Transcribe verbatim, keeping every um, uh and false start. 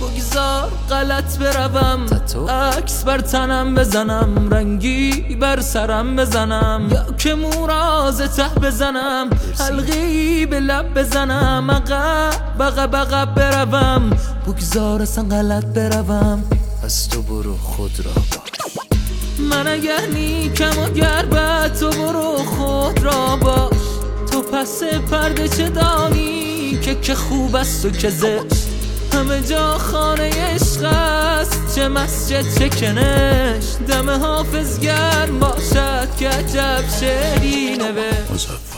بگذار غلط بروم، عکس بر تنم بزنم، رنگی بر سرم بزنم، یا که موراز ته بزنم، حلقی به لب بزنم، عقب عقب عقب بروم، بگذار اصلا غلط بروم، از تو برو خود را باش. من اگر نیکم و گر بد تو برو خود را باش. تو پس پرده چه دانی که که خوب است و که زشت، همه جا خانه عشق است، چه مسجد چه کنشت، دم حافظ گرم باشد که عجب شعری نوشت.